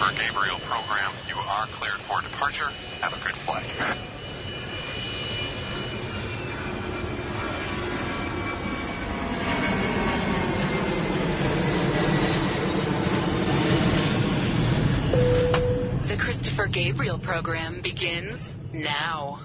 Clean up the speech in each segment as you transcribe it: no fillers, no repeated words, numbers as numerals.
Christopher Gabriel program. You are cleared for departure. Have a good flight. The Christopher Gabriel program begins now.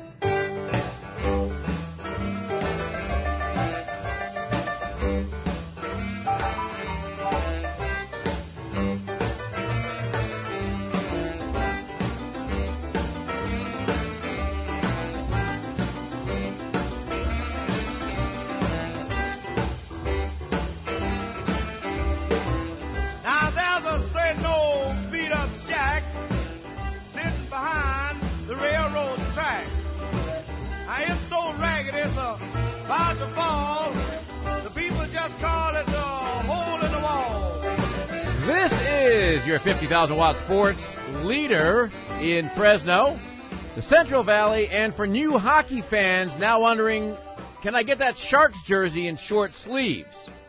Your 50,000-watt sports leader in Fresno, the Central Valley, and for new hockey fans now wondering, can I get that Sharks jersey in short sleeves?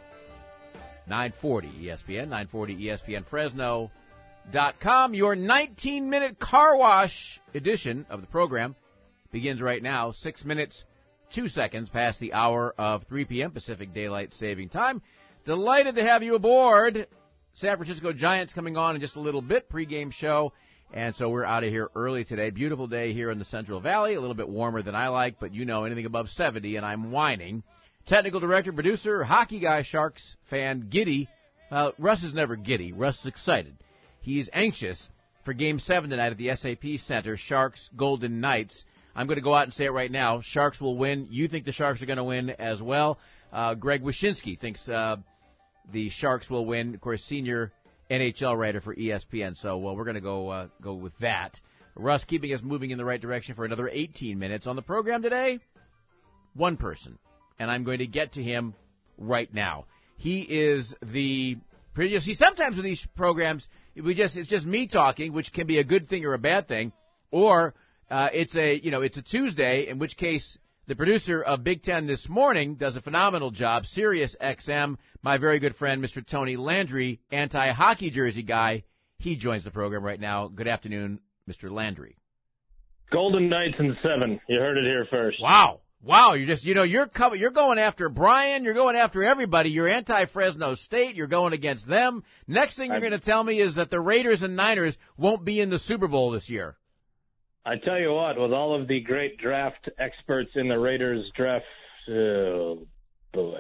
940 ESPN, 940 ESPN Fresno.com. Your 19-minute car wash edition of the program begins right now, 6 minutes, 2 seconds past the hour of 3 p.m. Pacific Daylight Saving Time. Delighted to have you aboard. San Francisco Giants coming on in just a little bit, pregame show, and so we're out of here early today. Beautiful day here in the Central Valley, a little bit warmer than I like, but you know anything above 70, and I'm whining. Technical director, producer, hockey guy, Sharks fan, giddy. Russ is never giddy. Russ is excited. He's anxious for Game 7 tonight at the SAP Center, Sharks Golden Knights. I'm going to go out and say it right now. Sharks will win. You think the Sharks are going to win as well. Greg Wyshynski thinks the Sharks will win, of course, senior NHL writer for ESPN. So, we're going to go with that. Russ keeping us moving in the right direction for another 18 minutes. On the program today, one person, and I'm going to get to him right now. He is you see, sometimes with these programs, it's just me talking, which can be a good thing or a bad thing, or it's a Tuesday, in which case the producer of Big Ten This Morning does a phenomenal job. Sirius XM, my very good friend, Mr. Tony Landry, anti-hockey jersey guy. He joins the program right now. Good afternoon, Mr. Landry. Golden Knights in 7. You heard it here first. Wow. You're just, you're going after Brian. You're going after everybody. You're anti-Fresno State. You're going against them. Next thing you're going to tell me is that the Raiders and Niners won't be in the Super Bowl this year. I tell you what, with all of the great draft experts in the Raiders draft, oh boy.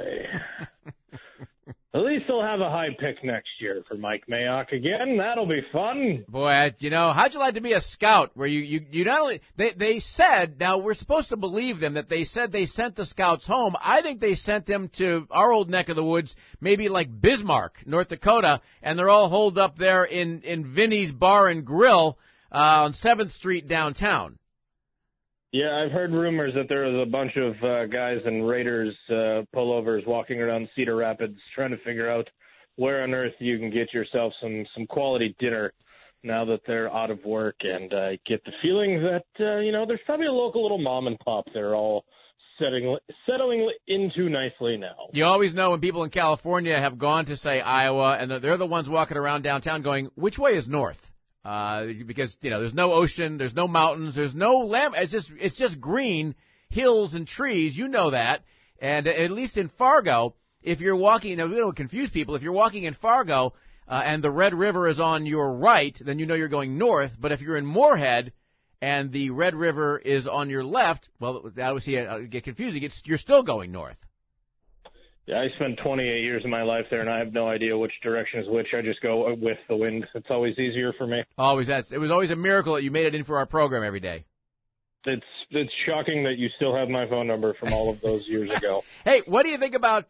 At least they'll have a high pick next year for Mike Mayock again. That'll be fun. Boy, how'd you like to be a scout where you not only, they said, now we're supposed to believe them, that they said they sent the scouts home. I think they sent them to our old neck of the woods, maybe like Bismarck, North Dakota, and they're all holed up there in Vinny's Bar and Grill, on 7th Street downtown. Yeah, I've heard rumors that there was a bunch of guys in Raiders pullovers walking around Cedar Rapids trying to figure out where on earth you can get yourself some quality dinner now that they're out of work. And I get the feeling that, there's probably a local little mom and pop they're all settling into nicely now. You always know when people in California have gone to, say, Iowa, and they're the ones walking around downtown going, which way is north? Because, there's no ocean, there's no mountains, there's no land. It's just green hills and trees. You know that. And at least in Fargo, if you're walking, we don't confuse people. If you're walking in Fargo, and the Red River is on your right, then you know you're going north. But if you're in Moorhead and the Red River is on your left, well, obviously it get confusing. You're still going north. Yeah, I spent 28 years of my life there, and I have no idea which direction is which. I just go with the wind. It's always easier for me. Always. It was always a miracle that you made it in for our program every day. It's shocking that you still have my phone number from all of those years ago. Hey, what do you think about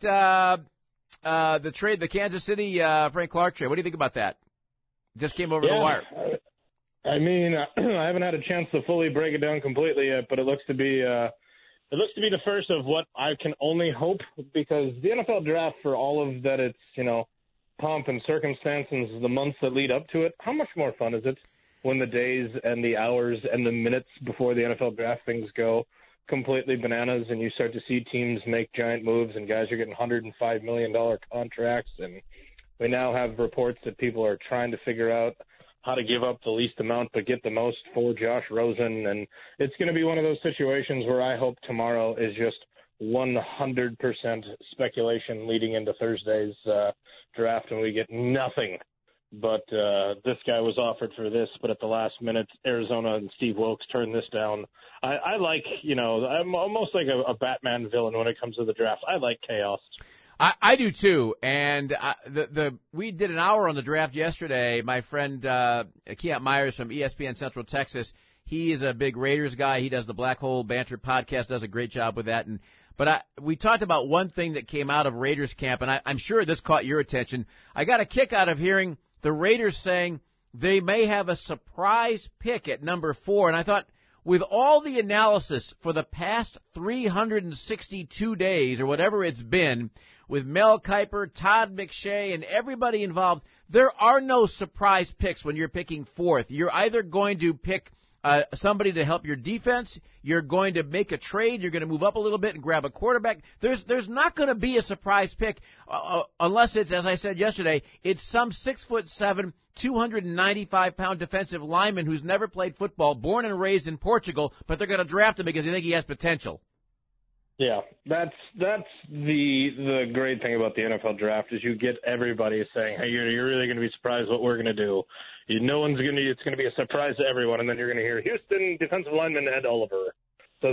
the trade, the Kansas City Frank Clark trade? What do you think about that? Just came over the wire. I mean, I haven't had a chance to fully break it down completely yet, but it looks to be the first of what I can only hope, because the NFL draft, for all of that it's, pomp and circumstance and the months that lead up to it, how much more fun is it when the days and the hours and the minutes before the NFL draft things go completely bananas and you start to see teams make giant moves and guys are getting $105 million contracts, and we now have reports that people are trying to figure out how to give up the least amount but get the most for Josh Rosen. And it's going to be one of those situations where I hope tomorrow is just 100% speculation leading into Thursday's draft, and we get nothing. But this guy was offered for this, but at the last minute, Arizona and Steve Wilkes turned this down. I like, I'm almost like a Batman villain when it comes to the draft. I like chaos. I do too, and we did an hour on the draft yesterday. My friend Keont Myers from ESPN Central Texas, he is a big Raiders guy. He does the Black Hole Banter podcast, does a great job with that. But we talked about one thing that came out of Raiders camp, and I'm sure this caught your attention. I got a kick out of hearing the Raiders saying they may have a surprise pick at number 4, and I thought, with all the analysis for the past 362 days or whatever it's been, with Mel Kiper, Todd McShay, and everybody involved, there are no surprise picks when you're picking 4th. You're either going to pick somebody to help your defense, you're going to make a trade, you're going to move up a little bit and grab a quarterback. There's not going to be a surprise pick unless it's, as I said yesterday, it's some 6'7", 295-pound defensive lineman who's never played football, born and raised in Portugal, but they're going to draft him because they think he has potential. Yeah, that's the great thing about the NFL draft is you get everybody saying, hey, you're really going to be surprised what we're going to do. It's going to be a surprise to everyone, and then you're going to hear Houston defensive lineman Ed Oliver. So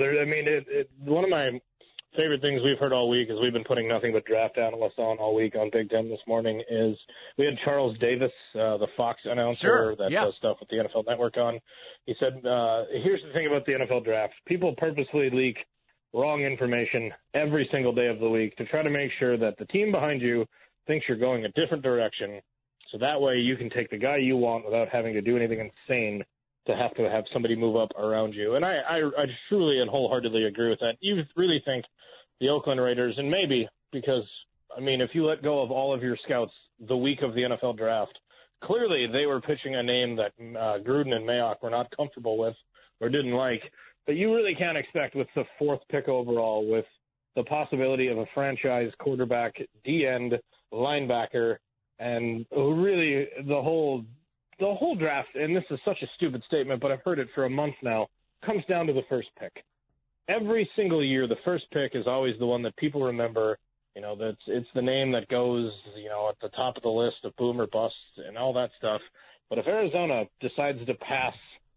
one of my favorite things we've heard all week is we've been putting nothing but draft analysts on all week on Big Ten this morning is we had Charles Davis, the Fox announcer does stuff with the NFL Network on. He said, here's the thing about the NFL draft. People purposefully leak wrong information every single day of the week to try to make sure that the team behind you thinks you're going a different direction, so that way you can take the guy you want without having to do anything insane to have somebody move up around you. And I truly and wholeheartedly agree with that. You really think the Oakland Raiders, and maybe because, if you let go of all of your scouts the week of the NFL draft, clearly they were pitching a name that Gruden and Mayock were not comfortable with or didn't like. But you really can't expect with the 4th pick overall, with the possibility of a franchise quarterback, D-end, linebacker, and really the whole draft, and this is such a stupid statement, but I've heard it for a month now, comes down to the first pick. Every single year, the first pick is always the one that people remember. It's the name that goes, at the top of the list of boom or bust and all that stuff. But if Arizona decides to pass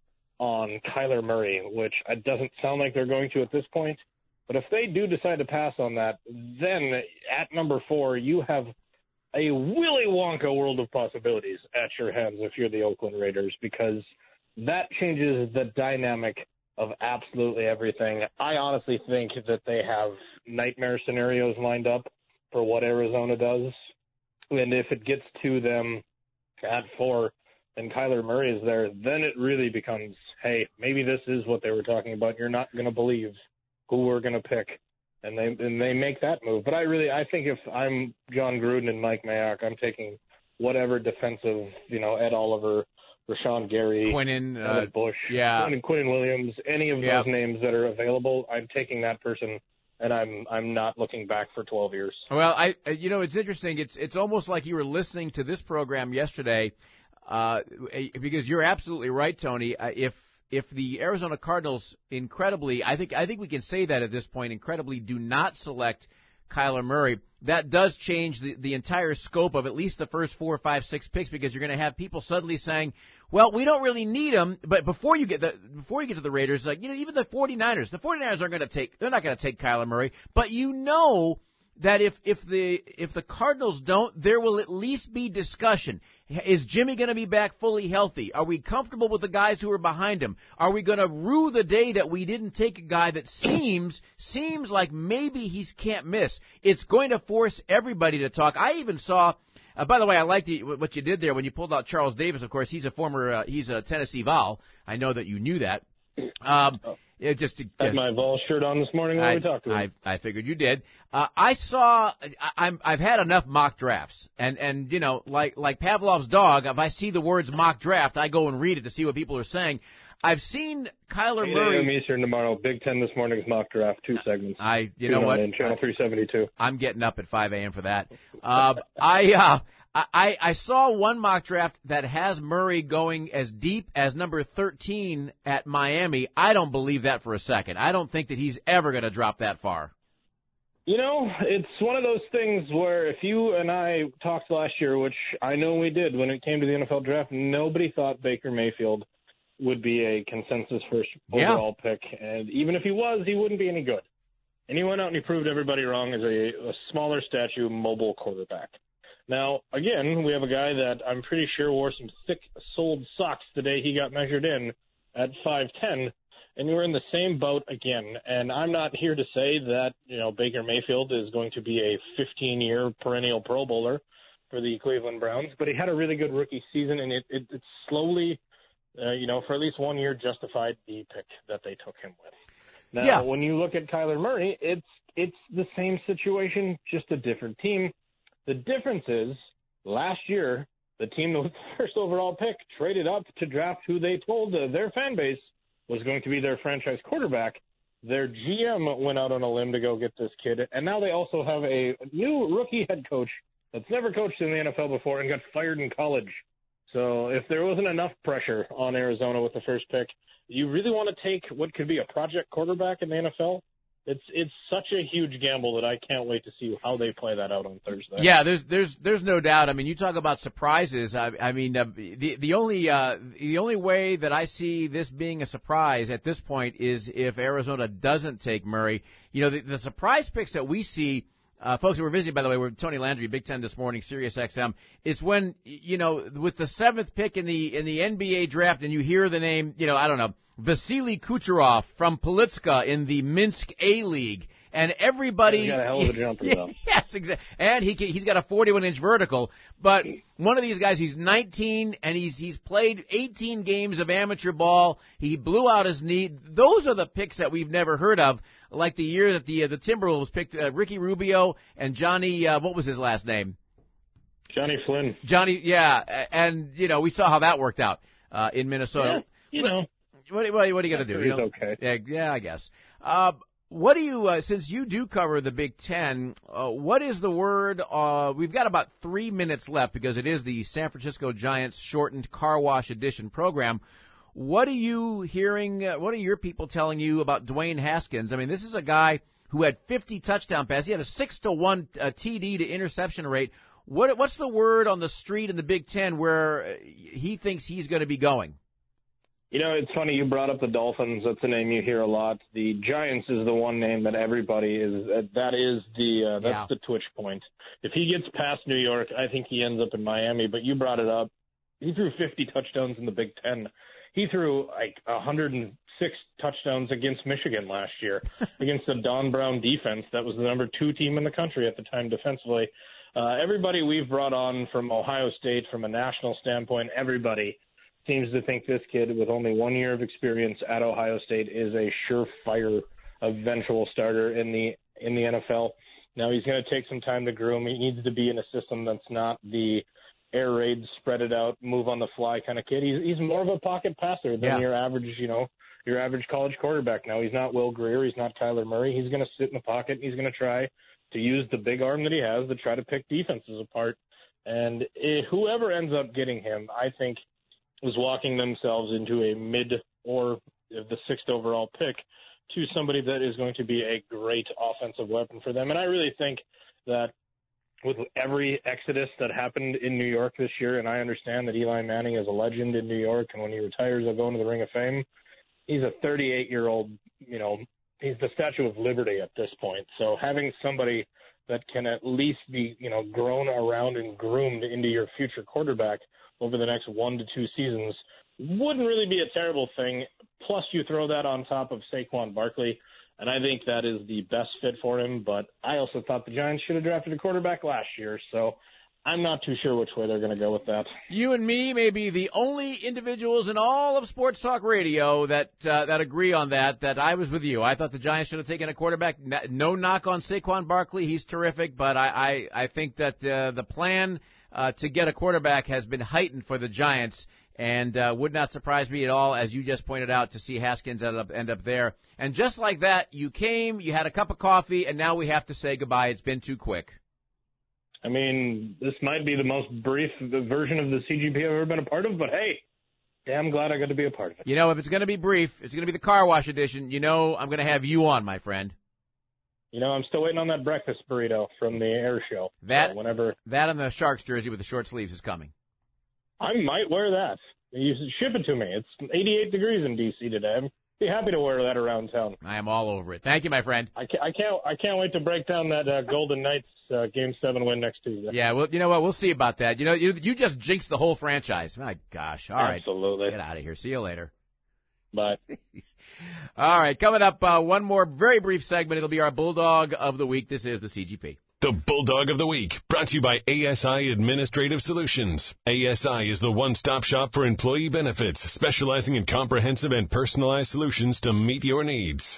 on Kyler Murray, which it doesn't sound like they're going to at this point, but if they do decide to pass on that, then at number 4, you have a Willy Wonka world of possibilities at your hands if you're the Oakland Raiders, because that changes the dynamic of absolutely everything. I honestly think that they have nightmare scenarios lined up for what Arizona does, and if it gets to them at 4, and Kyler Murray is there, then it really becomes, hey, maybe this is what they were talking about. You're not going to believe who we're going to pick, and they make that move. But I think if I'm John Gruden and Mike Mayock, I'm taking whatever defensive, Ed Oliver, Rashawn Gary, Quinnen Bush, Quinnen Williams, any of those names that are available, I'm taking that person. And I'm not looking back for 12 years. Well, it's interesting. It's almost like you were listening to this program yesterday. Because you're absolutely right, Tony. If the Arizona Cardinals incredibly, I think we can say that at this point, incredibly do not select Kyler Murray, that does change the entire scope of at least the first 4, 5, 6 picks, because you're going to have people suddenly saying, well, we don't really need him. But before you get to the Raiders, even the 49ers they're not going to take Kyler Murray, but that if the Cardinals don't, there will at least be discussion. Is Jimmy going to be back fully healthy? Are we comfortable with the guys who are behind him? Are we going to rue the day that we didn't take a guy that seems like maybe he can't miss? It's going to force everybody to talk. I even saw. By the way, I liked what you did there when you pulled out Charles Davis. Of course, he's a Tennessee Vol. I know that you knew that. Had my Vol shirt on this morning when we talked to him. I figured you did. I've had enough mock drafts, and like Pavlov's dog, if I see the words mock draft, I go and read it to see what people are saying. I've seen Kyler Murray. 8 a.m. Eastern tomorrow. Big Ten this morning's mock draft, 2 segments. You know what? Channel 372. I'm getting up at 5 a.m. for that. I saw one mock draft that has Murray going as deep as number 13 at Miami. I don't believe that for a second. I don't think that he's ever going to drop that far. You know, it's one of those things where if you and I talked last year, which I know we did when it came to the NFL draft, nobody thought Baker Mayfield would be a consensus first overall pick. And even if he was, he wouldn't be any good. And he went out and he proved everybody wrong as a smaller statue mobile quarterback. Now, again, we have a guy that I'm pretty sure wore some thick-soled socks the day he got measured in at 5'10", and we're in the same boat again. And I'm not here to say that, Baker Mayfield is going to be a 15-year perennial Pro Bowler for the Cleveland Browns, but he had a really good rookie season, and it slowly, for at least 1 year justified the pick that they took him with. Now, when you look at Kyler Murray, it's the same situation, just a different team. The difference is, last year, the team with the first overall pick traded up to draft who they told their fan base was going to be their franchise quarterback. Their GM went out on a limb to go get this kid, and now they also have a new rookie head coach that's never coached in the NFL before and got fired in college. So if there wasn't enough pressure on Arizona with the first pick, you really want to take what could be a project quarterback in the NFL? It's such a huge gamble that I can't wait to see how they play that out on Thursday. Yeah, there's no doubt. I mean, you talk about surprises. The only way that I see this being a surprise at this point is if Arizona doesn't take Murray. The surprise picks that we see, folks who were visiting, by the way, with Tony Landry, Big Ten this morning, Sirius XM. It's when with the 7th pick in the NBA draft, and you hear the name, Vasily Kucherov from Politska in the Minsk A-League. And everybody... He's got a hell of a jumper, though. Yes, exactly. And he's got a 41-inch vertical. But one of these guys, he's 19, and he's played 18 games of amateur ball. He blew out his knee. Those are the picks that we've never heard of, like the year that the Timberwolves picked Ricky Rubio and Johnny... what was his last name? Johnny Flynn. And, we saw how that worked out in Minnesota. Yeah, What are you going to do? Okay. Yeah, I guess. What do you, since you do cover the Big Ten, what is the word? We've got about 3 minutes left because it is the San Francisco Giants shortened car wash edition program. What are you hearing? What are your people telling you about Dwayne Haskins? I mean, this is a guy who had 50 touchdown passes. He had a 6-to-1 TD to interception rate. What's the word on the street in the Big Ten where he thinks he's going to be going? It's funny you brought up the Dolphins. That's a name you hear a lot. The Giants is the one name that everybody is. That's the twitch point. If he gets past New York, I think he ends up in Miami. But you brought it up. He threw 50 touchdowns in the Big Ten. He threw 106 touchdowns against Michigan last year against the Don Brown defense. That was the number 2 team in the country at the time defensively. Everybody we've brought on from Ohio State, from a national standpoint, everybody seems to think this kid with only 1 year of experience at Ohio State is a surefire eventual starter in the NFL. Now he's going to take some time to groom. He needs to be in a system that's not the air raid, spread it out, move on the fly kind of kid. He's more of a pocket passer than your average, your average college quarterback. Now he's not Will Grier, he's not Kyler Murray. He's going to sit in the pocket. He's going to try to use the big arm that he has to try to pick defenses apart. And whoever ends up getting him, I think, was walking themselves into a mid or the 6th overall pick to somebody that is going to be a great offensive weapon for them. And I really think that with every exodus that happened in New York this year, and I understand that Eli Manning is a legend in New York, and when he retires, he'll go into the Ring of Fame. He's a 38-year-old, he's the Statue of Liberty at this point. So having somebody that can at least be, grown around and groomed into your future quarterback over the next 1 to 2 seasons wouldn't really be a terrible thing. Plus, you throw that on top of Saquon Barkley, and I think that is the best fit for him. But I also thought the Giants should have drafted a quarterback last year, so I'm not too sure which way they're going to go with that. You and me may be the only individuals in all of Sports Talk Radio that agree on that I was with you. I thought the Giants should have taken a quarterback. No knock on Saquon Barkley. He's terrific, but I think that the plan to get a quarterback has been heightened for the Giants, and would not surprise me at all, as you just pointed out, to see Haskins end up there. And just like that, you came, you had a cup of coffee, and now we have to say goodbye. It's been too quick. I mean, this might be the most brief version of the CGP I've ever been a part of, but hey, damn glad I got to be a part of it. You know, if it's going to be brief, it's going to be the car wash edition. You know I'm going to have you on, my friend. You know, I'm still waiting on that breakfast burrito from the air show. That and the Sharks jersey with the short sleeves is coming. I might wear that. You ship it to me. It's 88 degrees in D.C. today. I'd be happy to wear that around town. I am all over it. Thank you, my friend. I can't wait to break down that Golden Knights Game 7 win next Tuesday. Yeah, well, you know what? We'll see about that. You know, you just jinxed the whole franchise. My gosh. All right. Absolutely. Get out of here. See you later. Bye. All right, coming up, one more very brief segment. It'll be our Bulldog of the Week. This is the CGP. The Bulldog of the Week, brought to you by ASI Administrative Solutions. ASI is the one-stop shop for employee benefits, specializing in comprehensive and personalized solutions to meet your needs.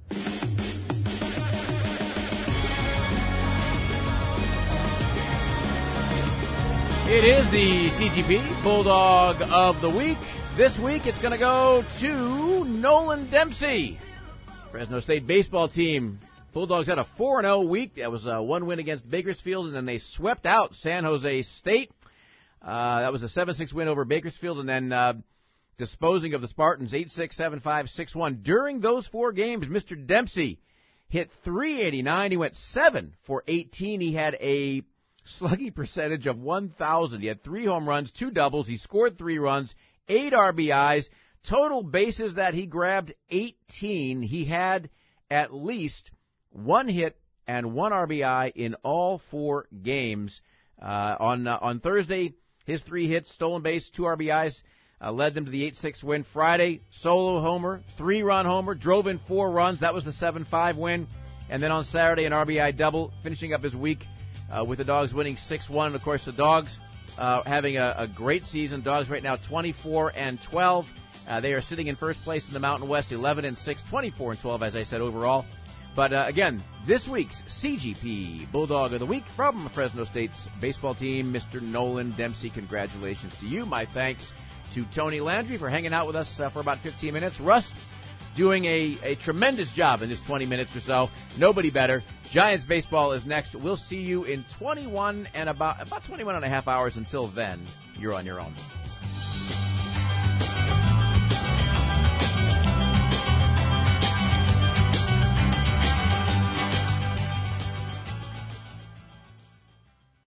It is the CGP Bulldog of the Week. This week it's going to go to Nolan Dempsey. Fresno State baseball team. Bulldogs had a 4-0 week. That was one win against Bakersfield, and then they swept out San Jose State. That was a 7-6 win over Bakersfield, and then disposing of the Spartans 8-6, 7-5, 6-1. During those 4 games, Mr. Dempsey hit .389. He went 7 for 18. He had a slugging percentage of 1,000. He had 3 home runs, 2 doubles. He scored 3 runs, 8 RBIs. Total bases that he grabbed, 18. He had at least 1 hit and 1 RBI in all 4 games. On Thursday, his 3 hits, stolen base, 2 RBIs, led them to the 8-6 win. Friday, solo homer, 3-run homer, drove in 4 runs. That was the 7-5 win. And then on Saturday, an RBI double, finishing up his week with the Dogs winning 6-1. And, of course, the Dogs having a great season. Dogs right now 24-12. They are sitting in first place in the Mountain West, 11-6, 24-12, as I said, overall. But, again, this week's CGP Bulldog of the Week from Fresno State's baseball team, Mr. Nolan Dempsey. Congratulations to you. My thanks to Tony Landry for hanging out with us for about 15 minutes. Russ doing a tremendous job in this 20 minutes or so. Nobody better. Giants baseball is next. We'll see you in 21 and about 21 and a half hours. Until then, you're on your own.